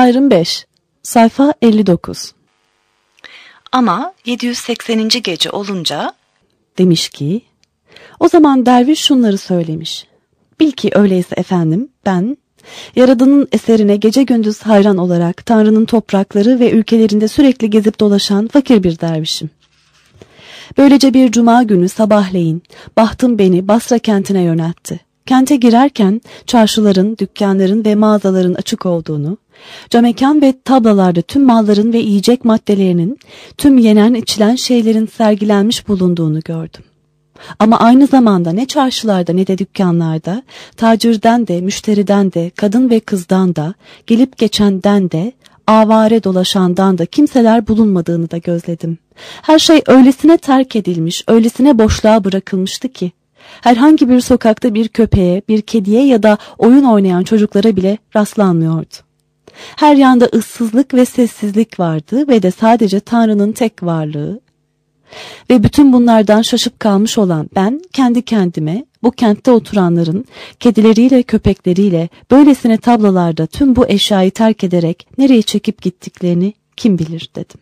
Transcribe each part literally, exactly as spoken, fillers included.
Ayrım beş. Sayfa elli dokuz. Ama yedi yüz sekseninci gece olunca Demiş ki, o zaman derviş şunları söylemiş. Bil ki öyleyse efendim, ben Yaradan'ın eserine gece gündüz hayran olarak Tanrı'nın toprakları ve ülkelerinde sürekli gezip dolaşan fakir bir dervişim. Böylece bir cuma günü sabahleyin bahtım beni Basra kentine yöneltti. Kente girerken çarşıların, dükkanların ve mağazaların açık olduğunu, camekan ve tablalarda tüm malların ve yiyecek maddelerinin, tüm yenen içilen şeylerin sergilenmiş bulunduğunu gördüm. Ama aynı zamanda ne çarşılarda ne de dükkanlarda, tacirden de, müşteriden de, kadın ve kızdan da, gelip geçenden de, avare dolaşandan da kimseler bulunmadığını da gözledim. Her şey öylesine terk edilmiş, öylesine boşluğa bırakılmıştı ki, herhangi bir sokakta bir köpeğe, bir kediye ya da oyun oynayan çocuklara bile rastlanmıyordu. Her yanda ıssızlık ve sessizlik vardı ve de sadece Tanrı'nın tek varlığı. Ve bütün bunlardan şaşıp kalmış olan ben kendi kendime bu kentte oturanların kedileriyle köpekleriyle böylesine tablalarda tüm bu eşyayı terk ederek nereye çekip gittiklerini kim bilir dedim.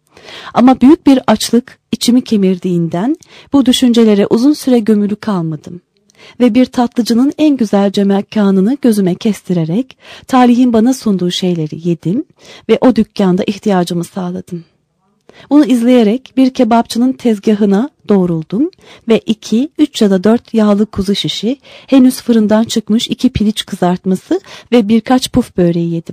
Ama büyük bir açlık içimi kemirdiğinden bu düşüncelere uzun süre gömülü kalmadım. Ve bir tatlıcının en güzel cemekkanını gözüme kestirerek talihin bana sunduğu şeyleri yedim ve o dükkanda ihtiyacımı sağladım. Bunu izleyerek bir kebapçının tezgahına doğruldum ve iki, üç ya da dört yağlı kuzu şişi, henüz fırından çıkmış iki piliç kızartması ve birkaç puf böreği yedim.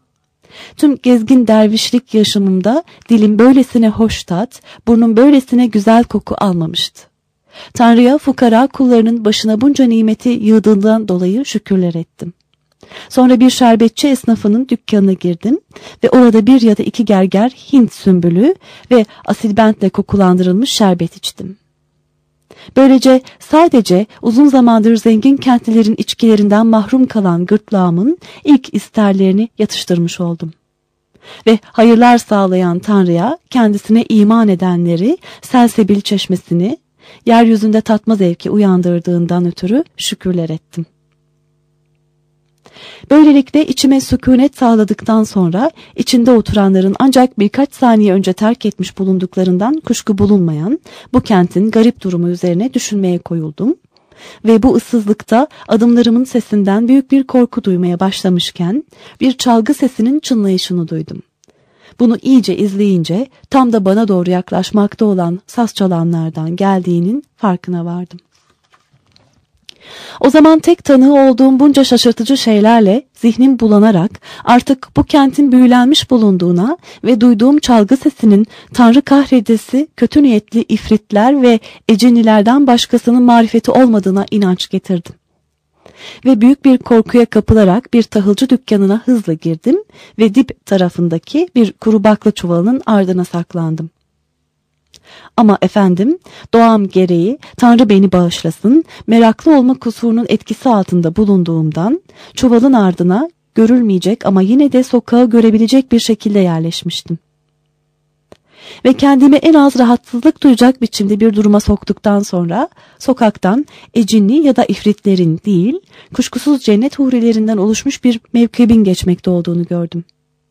Tüm gezgin dervişlik yaşamımda dilim böylesine hoş tat, burnum böylesine güzel koku almamıştı. Tanrı'ya fukara kullarının başına bunca nimeti yığdığından dolayı şükürler ettim. Sonra bir şerbetçi esnafının dükkanına girdim ve orada bir ya da iki gerger Hint sümbülü ve asilbentle kokulandırılmış şerbet içtim. Böylece sadece uzun zamandır zengin kentlilerin içkilerinden mahrum kalan gırtlağımın ilk isterlerini yatıştırmış oldum. Ve hayırlar sağlayan Tanrı'ya kendisine iman edenleri Selsebil çeşmesini yeryüzünde tatma zevki uyandırdığından ötürü şükürler ettim. Böylelikle içime sükunet sağladıktan sonra içinde oturanların ancak birkaç saniye önce terk etmiş bulunduklarından kuşku bulunmayan bu kentin garip durumu üzerine düşünmeye koyuldum. Ve bu ıssızlıkta adımlarımın sesinden büyük bir korku duymaya başlamışken bir çalgı sesinin çınlayışını duydum. Bunu iyice izleyince tam da bana doğru yaklaşmakta olan saz çalanlardan geldiğinin farkına vardım. O zaman tek tanığı olduğum bunca şaşırtıcı şeylerle zihnim bulanarak artık bu kentin büyülenmiş bulunduğuna ve duyduğum çalgı sesinin Tanrı kahredesi kötü niyetli ifritler ve ecinilerden başkasının marifeti olmadığına inanç getirdim. Ve büyük bir korkuya kapılarak bir tahılcı dükkanına hızla girdim ve dip tarafındaki bir kuru bakla çuvalının ardına saklandım. Ama efendim, doğam gereği Tanrı beni bağışlasın, meraklı olma kusurunun etkisi altında bulunduğumdan çuvalın ardına görülmeyecek ama yine de sokağı görebilecek bir şekilde yerleşmiştim. Ve kendimi en az rahatsızlık duyacak biçimde bir duruma soktuktan sonra sokaktan ecinli ya da ifritlerin değil, kuşkusuz cennet hurilerinden oluşmuş bir mevkibin geçmekte olduğunu gördüm.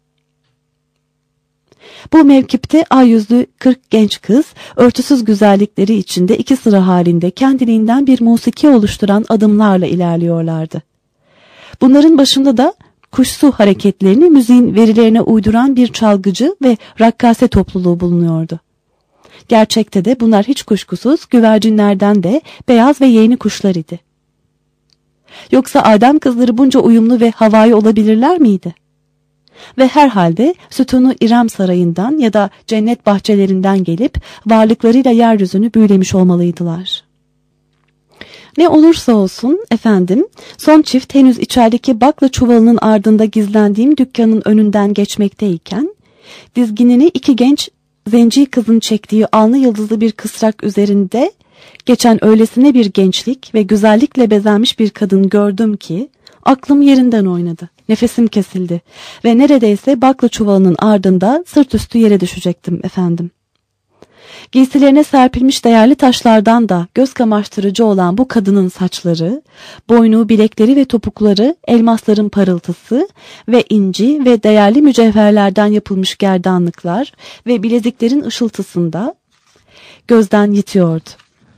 Bu mevkipte ay yüzlü kırk genç kız, örtüsüz güzellikleri içinde iki sıra halinde kendiliğinden bir musiki oluşturan adımlarla ilerliyorlardı. Bunların başında da kuşsu hareketlerini müziğin verilerine uyduran bir çalgıcı ve rakkase topluluğu bulunuyordu. Gerçekte de bunlar hiç kuşkusuz güvercinlerden de beyaz ve yeğeni kuşlar idi. Yoksa Adem kızları bunca uyumlu ve havai olabilirler miydi? Ve herhalde sütunu İrem sarayından ya da cennet bahçelerinden gelip varlıklarıyla yeryüzünü büyülemiş olmalıydılar. Ne olursa olsun efendim, son çift henüz içerideki bakla çuvalının ardında gizlendiğim dükkanın önünden geçmekteyken, dizginini iki genç zenci kızın çektiği alnı yıldızlı bir kısrak üzerinde geçen öylesine bir gençlik ve güzellikle bezenmiş bir kadın gördüm ki, aklım yerinden oynadı. Nefesim kesildi ve neredeyse bakla çuvalının ardında sırt üstü yere düşecektim efendim. Giysilerine serpilmiş değerli taşlardan da göz kamaştırıcı olan bu kadının saçları, boynu, bilekleri ve topukları elmasların parıltısı ve inci ve değerli mücevherlerden yapılmış gerdanlıklar ve bileziklerin ışıltısında gözden yitiyordu.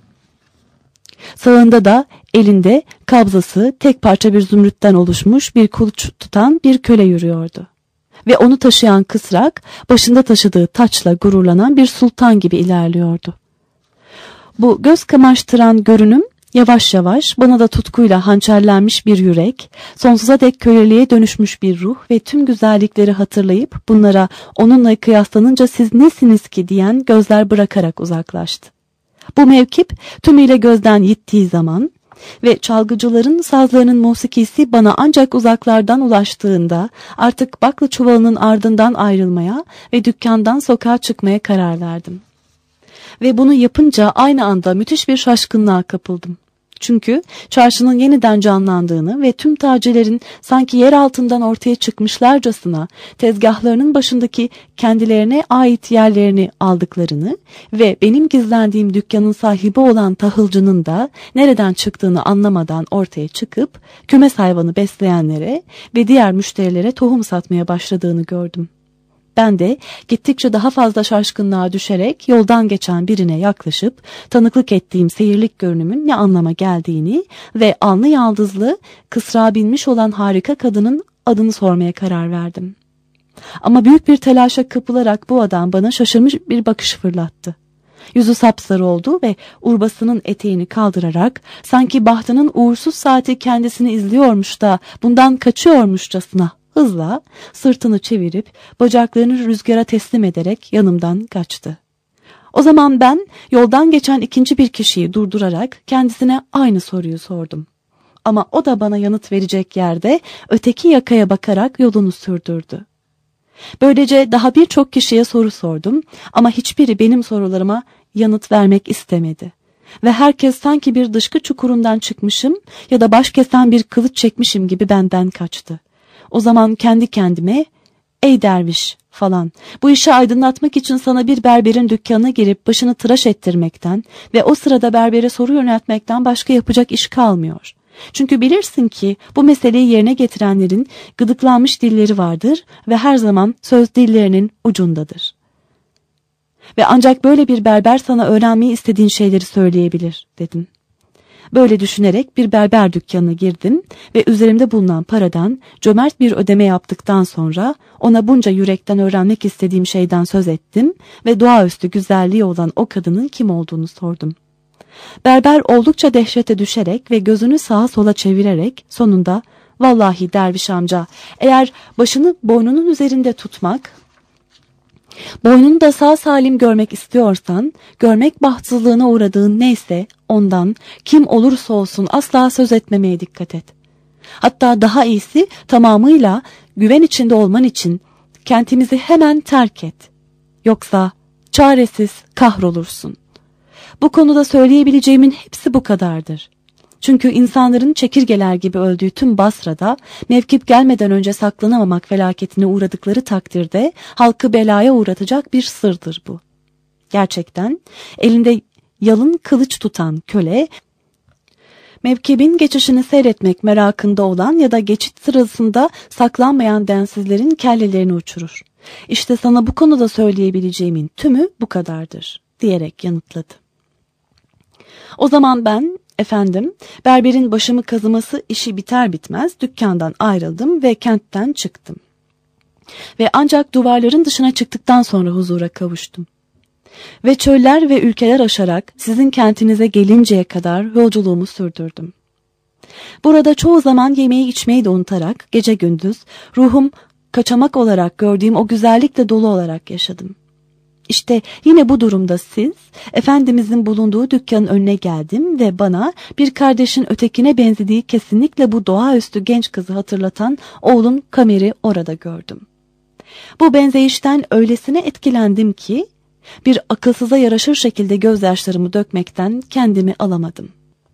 Sağında da elinde kabzası tek parça bir zümrütten oluşmuş bir kılıç tutan bir köle yürüyordu. Ve onu taşıyan kısrak başında taşıdığı taçla gururlanan bir sultan gibi ilerliyordu. Bu göz kamaştıran görünüm yavaş yavaş bana da tutkuyla hançerlenmiş bir yürek, sonsuza dek köleliğe dönüşmüş bir ruh ve tüm güzellikleri hatırlayıp bunlara onunla kıyaslanınca siz nesiniz ki diyen gözler bırakarak uzaklaştı. Bu mevkip tümüyle gözden yittiği zaman ve çalgıcıların sazlarının musikisi bana ancak uzaklardan ulaştığında artık bakla çuvalının ardından ayrılmaya ve dükkandan sokağa çıkmaya karar verdim. Ve bunu yapınca aynı anda müthiş bir şaşkınlığa kapıldım. Çünkü çarşının yeniden canlandığını ve tüm tacirlerin sanki yer altından ortaya çıkmışlarcasına tezgahlarının başındaki kendilerine ait yerlerini aldıklarını ve benim gizlendiğim dükkanın sahibi olan tahılcının da nereden çıktığını anlamadan ortaya çıkıp kümes hayvanı besleyenlere ve diğer müşterilere tohum satmaya başladığını gördüm. Ben de gittikçe daha fazla şaşkınlığa düşerek yoldan geçen birine yaklaşıp tanıklık ettiğim seyirlik görünümün ne anlama geldiğini ve alnı yaldızlı kısrağa binmiş olan harika kadının adını sormaya karar verdim. Ama büyük bir telaşa kapılarak bu adam bana şaşırmış bir bakış fırlattı. Yüzü sapsarı oldu ve urbasının eteğini kaldırarak sanki bahtının uğursuz saati kendisini izliyormuş da bundan kaçıyormuşçasına hızla sırtını çevirip bacaklarını rüzgara teslim ederek yanımdan kaçtı. O zaman ben yoldan geçen ikinci bir kişiyi durdurarak kendisine aynı soruyu sordum. Ama o da bana yanıt verecek yerde öteki yakaya bakarak yolunu sürdürdü. Böylece daha birçok kişiye soru sordum ama hiçbiri benim sorularıma yanıt vermek istemedi. Ve herkes sanki bir dışkı çukurundan çıkmışım ya da baş kesen bir kılıç çekmişim gibi benden kaçtı. O zaman kendi kendime, ''Ey derviş'' falan, bu işi aydınlatmak için sana bir berberin dükkanına girip başını tıraş ettirmekten ve o sırada berbere soru yöneltmekten başka yapacak iş kalmıyor. Çünkü bilirsin ki bu meseleyi yerine getirenlerin gıdıklanmış dilleri vardır ve her zaman söz dillerinin ucundadır. Ve ancak böyle bir berber sana öğrenmeyi istediğin şeyleri söyleyebilir, dedim. Böyle düşünerek bir berber dükkanına girdim ve üzerimde bulunan paradan cömert bir ödeme yaptıktan sonra ona bunca yürekten öğrenmek istediğim şeyden söz ettim ve doğaüstü güzelliği olan o kadının kim olduğunu sordum. Berber oldukça dehşete düşerek ve gözünü sağa sola çevirerek sonunda ''Vallahi derviş amca, eğer başını boynunun üzerinde tutmak, boynunu da sağ salim görmek istiyorsan, görmek bahtsızlığına uğradığın neyse ondan kim olursa olsun asla söz etmemeye dikkat et. Hatta daha iyisi tamamıyla güven içinde olman için kentimizi hemen terk et. Yoksa çaresiz kahrolursun. Bu konuda söyleyebileceğimin hepsi bu kadardır. Çünkü insanların çekirgeler gibi öldüğü tüm Basra'da mevkip gelmeden önce saklanamamak felaketine uğradıkları takdirde halkı belaya uğratacak bir sırdır bu. Gerçekten elinde yalın kılıç tutan köle, mevkibin geçişini seyretmek merakında olan ya da geçit sırasında saklanmayan densizlerin kellelerini uçurur. İşte sana bu konuda söyleyebileceğimin tümü bu kadardır, diyerek yanıtladı. O zaman ben, efendim, berberin başımı kazıması işi biter bitmez dükkandan ayrıldım ve kentten çıktım. Ve ancak duvarların dışına çıktıktan sonra huzura kavuştum. Ve çöller ve ülkeler aşarak sizin kentinize gelinceye kadar yolculuğumu sürdürdüm. Burada çoğu zaman yemeği içmeyi de unutarak gece gündüz ruhum kaçamak olarak gördüğüm o güzellikle dolu olarak yaşadım. İşte yine bu durumda siz, Efendimizin bulunduğu dükkanın önüne geldim ve bana bir kardeşin ötekine benzediği kesinlikle bu doğaüstü genç kızı hatırlatan oğlum Kamer'i orada gördüm. Bu benzeyişten öylesine etkilendim ki bir akılsıza yaraşır şekilde gözyaşlarımı dökmekten kendimi alamadım.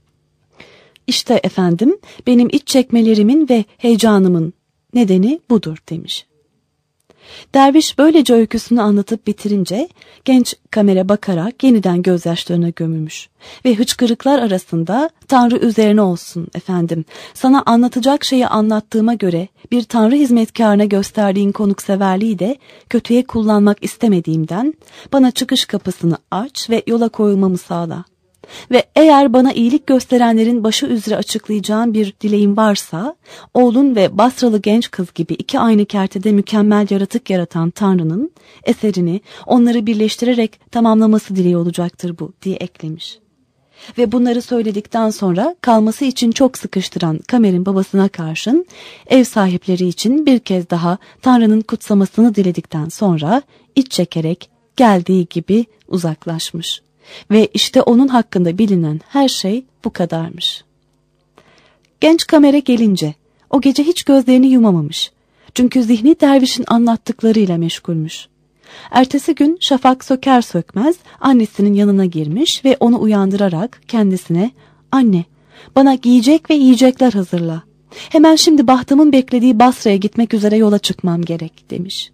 İşte efendim benim iç çekmelerimin ve heyecanımın nedeni budur demiş. Derviş böylece öyküsünü anlatıp bitirince genç Kamer'e bakarak yeniden gözyaşlarına gömülmüş ve hıçkırıklar arasında "Tanrı üzerine olsun efendim, sana anlatacak şeyi anlattığıma göre bir Tanrı hizmetkarına gösterdiğin konukseverliği de kötüye kullanmak istemediğimden bana çıkış kapısını aç ve yola koyulmamı sağla. Ve eğer bana iyilik gösterenlerin başı üzere açıklayacağım bir dileğim varsa, oğlun ve Basralı genç kız gibi iki aynı kertede mükemmel yaratık yaratan Tanrı'nın eserini onları birleştirerek tamamlaması dileği olacaktır bu," diye eklemiş. Ve bunları söyledikten sonra kalması için çok sıkıştıran Kamer'in babasına karşın ev sahipleri için bir kez daha Tanrı'nın kutsamasını diledikten sonra iç çekerek geldiği gibi uzaklaşmış. Ve işte onun hakkında bilinen her şey bu kadarmış. Genç Kamer'e gelince o gece hiç gözlerini yumamamış. Çünkü zihni dervişin anlattıklarıyla meşgulmüş. Ertesi gün şafak söker sökmez annesinin yanına girmiş ve onu uyandırarak kendisine "Anne, bana giyecek ve yiyecekler hazırla. Hemen şimdi bahtımın beklediği Basra'ya gitmek üzere yola çıkmam gerek," demiş.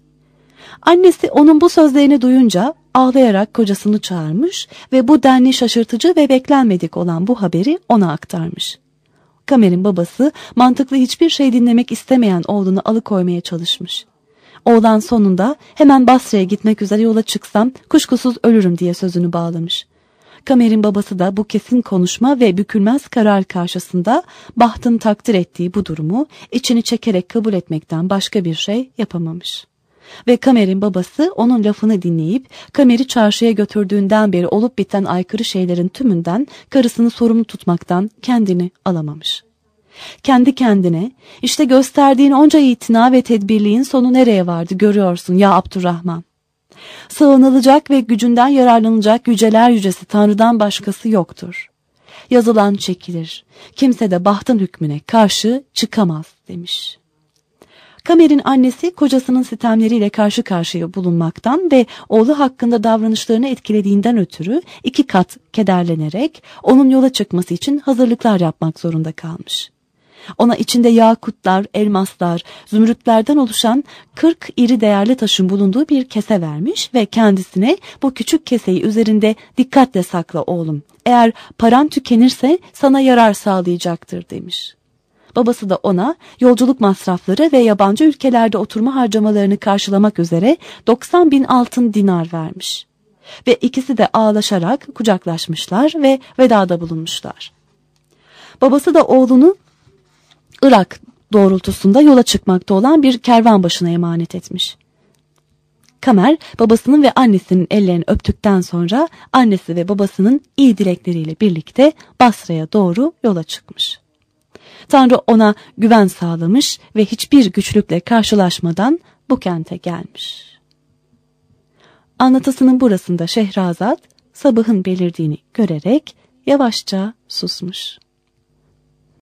Annesi onun bu sözlerini duyunca ağlayarak kocasını çağırmış ve bu denli şaşırtıcı ve beklenmedik olan bu haberi ona aktarmış. Kamer'in babası mantıklı hiçbir şey dinlemek istemeyen oğlunu alıkoymaya çalışmış. Oğlan sonunda "Hemen Basra'ya gitmek üzere yola çıksam kuşkusuz ölürüm," diye sözünü bağlamış. Kamer'in babası da bu kesin konuşma ve bükülmez karar karşısında bahtın takdir ettiği bu durumu içini çekerek kabul etmekten başka bir şey yapamamış. Ve Kamer'in babası onun lafını dinleyip Kamer'i çarşıya götürdüğünden beri olup biten aykırı şeylerin tümünden karısını sorumlu tutmaktan kendini alamamış. Kendi kendine "İşte gösterdiğin onca itina ve tedbirliğin sonu nereye vardı görüyorsun ya Abdurrahman. Sığınılacak ve gücünden yararlanılacak yüceler yücesi Tanrı'dan başkası yoktur. Yazılan çekilir. Kimse de bahtın hükmüne karşı çıkamaz," demiş. Kamer'in annesi kocasının sitemleriyle karşı karşıya bulunmaktan ve oğlu hakkında davranışlarını etkilediğinden ötürü iki kat kederlenerek onun yola çıkması için hazırlıklar yapmak zorunda kalmış. Ona içinde yakutlar, elmaslar, zümrütlerden oluşan kırk iri değerli taşın bulunduğu bir kese vermiş ve kendisine "Bu küçük keseyi üzerinde dikkatle sakla oğlum. Eğer paran tükenirse sana yarar sağlayacaktır," demiş. Babası da ona yolculuk masrafları ve yabancı ülkelerde oturma harcamalarını karşılamak üzere doksan bin altın dinar vermiş. Ve ikisi de ağlaşarak kucaklaşmışlar ve vedada bulunmuşlar. Babası da oğlunu Irak doğrultusunda yola çıkmakta olan bir kervan başına emanet etmiş. Kamer babasının ve annesinin ellerini öptükten sonra annesi ve babasının iyi dilekleriyle birlikte Basra'ya doğru yola çıkmış. Tanrı ona güven sağlamış ve hiçbir güçlükle karşılaşmadan bu kente gelmiş. Anlatısının burasında Şehrazat sabahın belirdiğini görerek yavaşça susmuş.